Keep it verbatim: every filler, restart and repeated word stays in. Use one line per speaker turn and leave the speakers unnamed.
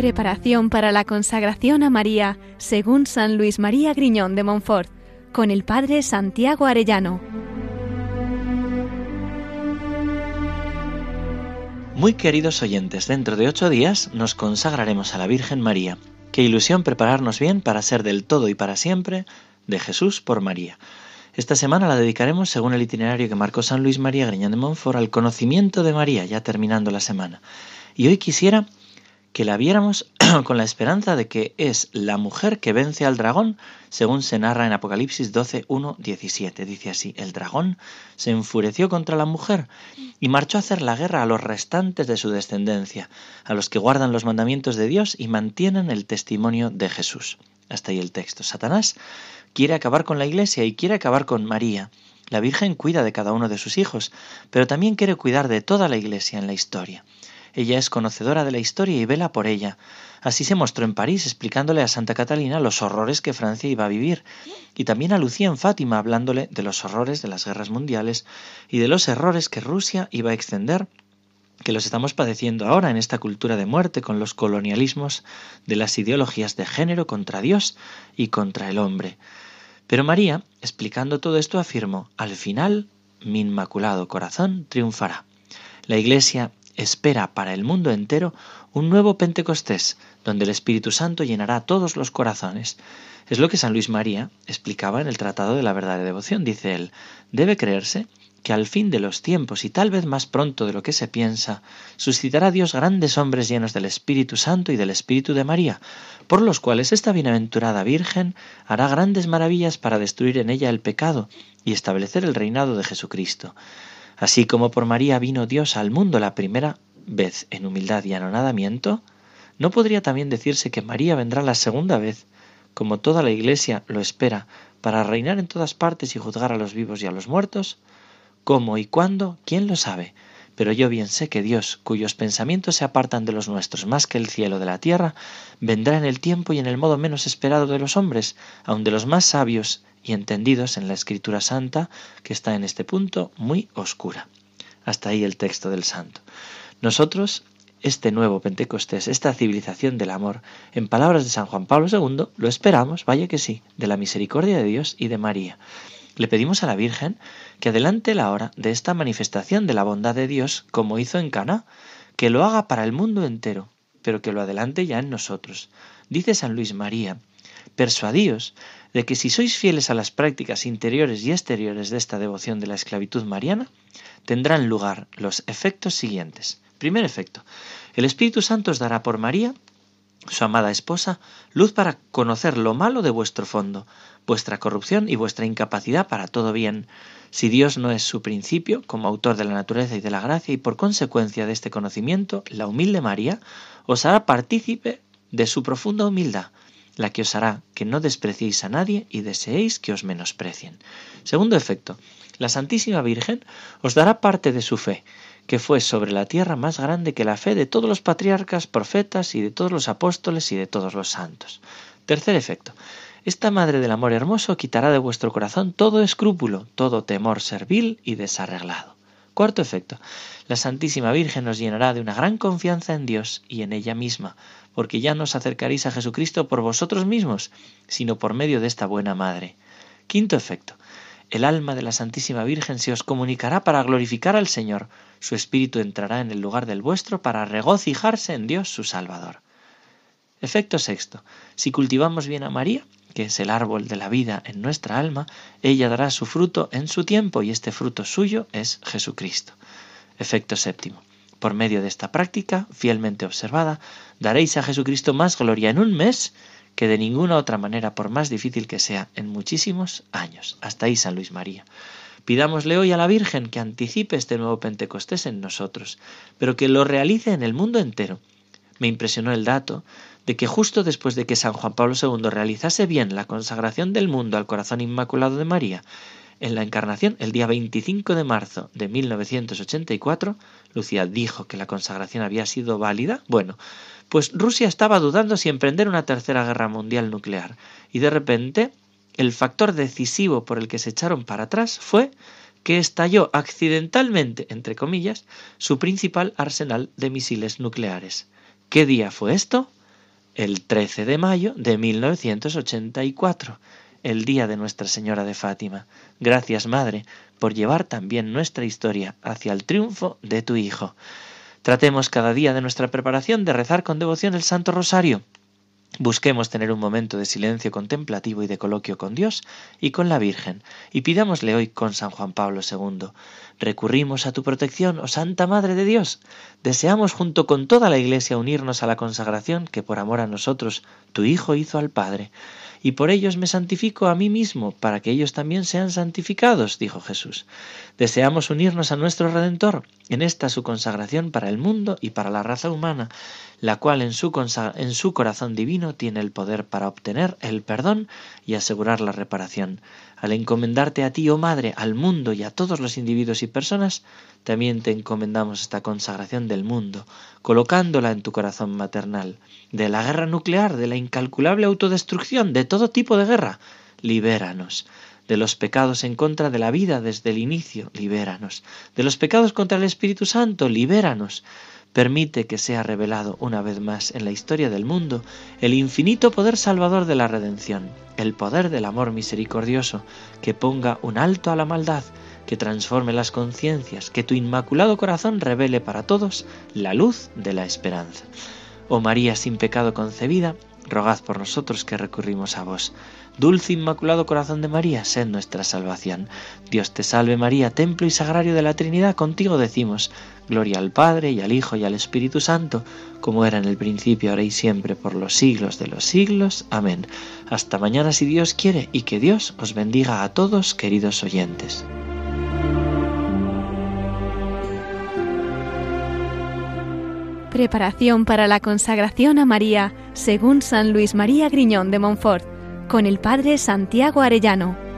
Preparación para la consagración a María, según San Luis María Griñón de Montfort, con el Padre Santiago Arellano.
Muy queridos oyentes, dentro de ocho días nos consagraremos a la Virgen María. Qué ilusión prepararnos bien para ser del todo y para siempre de Jesús por María. Esta semana la dedicaremos, según el itinerario que marcó San Luis María Griñón de Montfort, al conocimiento de María, ya terminando la semana. Y hoy quisiera que la viéramos con la esperanza de que es la mujer que vence al dragón, según se narra en Apocalipsis doce, uno, diecisiete. Dice así: el dragón se enfureció contra la mujer y marchó a hacer la guerra a los restantes de su descendencia, a los que guardan los mandamientos de Dios y mantienen el testimonio de Jesús. Hasta ahí el texto. Satanás quiere acabar con la Iglesia y quiere acabar con María. La Virgen cuida de cada uno de sus hijos, pero también quiere cuidar de toda la Iglesia en la historia. Ella es conocedora de la historia y vela por ella. Así se mostró en París, explicándole a Santa Catalina los horrores que Francia iba a vivir, y también a Lucía en Fátima, hablándole de los horrores de las guerras mundiales y de los errores que Rusia iba a extender, que los estamos padeciendo ahora en esta cultura de muerte con los colonialismos de las ideologías de género contra Dios y contra el hombre. Pero María, explicando todo esto, afirmó: al final, mi inmaculado corazón triunfará. La Iglesia espera para el mundo entero un nuevo Pentecostés, donde el Espíritu Santo llenará todos los corazones. Es lo que San Luis María explicaba en el Tratado de la Verdadera Devoción. Dice él: debe creerse que al fin de los tiempos, y tal vez más pronto de lo que se piensa, suscitará Dios grandes hombres llenos del Espíritu Santo y del Espíritu de María, por los cuales esta bienaventurada Virgen hará grandes maravillas para destruir en ella el pecado y establecer el reinado de Jesucristo. Así como por María vino Dios al mundo la primera vez en humildad y anonadamiento, ¿no podría también decirse que María vendrá la segunda vez, como toda la Iglesia lo espera, para reinar en todas partes y juzgar a los vivos y a los muertos? ¿Cómo y cuándo? ¿Quién lo sabe? Pero yo bien sé que Dios, cuyos pensamientos se apartan de los nuestros más que el cielo de la tierra, vendrá en el tiempo y en el modo menos esperado de los hombres, aun de los más sabios y entendidos en la Escritura Santa, que está en este punto muy oscura. Hasta ahí el texto del santo. Nosotros, este nuevo Pentecostés, esta civilización del amor, en palabras de San Juan Pablo segundo, lo esperamos, vaya que sí, de la misericordia de Dios y de María. Le pedimos a la Virgen que adelante la hora de esta manifestación de la bondad de Dios, como hizo en Caná, que lo haga para el mundo entero, pero que lo adelante ya en nosotros. Dice San Luis María: persuadíos de que si sois fieles a las prácticas interiores y exteriores de esta devoción de la esclavitud mariana, tendrán lugar los efectos siguientes. Primer efecto: el Espíritu Santo os dará por María, su amada esposa, luz para conocer lo malo de vuestro fondo, vuestra corrupción y vuestra incapacidad para todo bien. Si Dios no es su principio, como autor de la naturaleza y de la gracia, y por consecuencia de este conocimiento, la humilde María os hará partícipe de su profunda humildad, la que os hará que no despreciéis a nadie y deseéis que os menosprecien. Segundo efecto: la Santísima Virgen os dará parte de su fe, que fue sobre la tierra más grande que la fe de todos los patriarcas, profetas y de todos los apóstoles y de todos los santos. Tercer efecto: esta Madre del Amor Hermoso quitará de vuestro corazón todo escrúpulo, todo temor servil y desarreglado. Cuarto efecto: la Santísima Virgen os llenará de una gran confianza en Dios y en ella misma, porque ya no os acercaréis a Jesucristo por vosotros mismos, sino por medio de esta buena Madre. Quinto efecto: el alma de la Santísima Virgen se os comunicará para glorificar al Señor. Su espíritu entrará en el lugar del vuestro para regocijarse en Dios su Salvador. Efecto sexto: si cultivamos bien a María, que es el árbol de la vida en nuestra alma, ella dará su fruto en su tiempo, y este fruto suyo es Jesucristo. Efecto séptimo: por medio de esta práctica, fielmente observada, daréis a Jesucristo más gloria en un mes que de ninguna otra manera, por más difícil que sea, en muchísimos años. Hasta ahí San Luis María. Pidámosle hoy a la Virgen que anticipe este nuevo Pentecostés en nosotros, pero que lo realice en el mundo entero. Me impresionó el dato de que justo después de que San Juan Pablo segundo realizase bien la consagración del mundo al corazón inmaculado de María, en la Encarnación, el día veinticinco de marzo de mil novecientos ochenta y cuatro, Lucía dijo que la consagración había sido válida. Bueno, pues Rusia estaba dudando si emprender una tercera guerra mundial nuclear, y de repente el factor decisivo por el que se echaron para atrás fue que estalló accidentalmente, entre comillas, su principal arsenal de misiles nucleares. ¿Qué día fue esto? el trece de mayo de mil novecientos ochenta y cuatro, el día de Nuestra Señora de Fátima. Gracias, Madre, por llevar también nuestra historia hacia el triunfo de tu Hijo. Tratemos cada día de nuestra preparación de rezar con devoción el Santo Rosario. Busquemos tener un momento de silencio contemplativo y de coloquio con Dios y con la Virgen, y pidámosle hoy con San Juan Pablo segundo. Recurrimos a tu protección, oh Santa Madre de Dios. Deseamos junto con toda la Iglesia unirnos a la consagración que por amor a nosotros tu Hijo hizo al Padre. Y por ellos me santifico a mí mismo, para que ellos también sean santificados, dijo Jesús. Deseamos unirnos a nuestro Redentor en esta su consagración para el mundo y para la raza humana, la cual en su, en su corazón divino tiene el poder para obtener el perdón y asegurar la reparación. Al encomendarte a ti, oh Madre, al mundo y a todos los individuos y personas, también te encomendamos esta consagración del mundo, colocándola en tu corazón maternal. De la guerra nuclear, de la incalculable autodestrucción, de todo tipo de guerra, libéranos. De los pecados en contra de la vida desde el inicio, libéranos. De los pecados contra el Espíritu Santo, libéranos. Permite que sea revelado una vez más en la historia del mundo el infinito poder salvador de la redención, el poder del amor misericordioso, que ponga un alto a la maldad, que transforme las conciencias, que tu inmaculado corazón revele para todos la luz de la esperanza. Oh María sin pecado concebida, rogad por nosotros que recurrimos a vos. Dulce Inmaculado Corazón de María, sed nuestra salvación. Dios te salve María, templo y sagrario de la Trinidad, contigo decimos, gloria al Padre y al Hijo y al Espíritu Santo, como era en el principio, ahora y siempre, por los siglos de los siglos. Amén. Hasta mañana si Dios quiere, y que Dios os bendiga a todos, queridos oyentes.
Preparación para la consagración a María, según San Luis María Griñón de Montfort, con el Padre Santiago Arellano.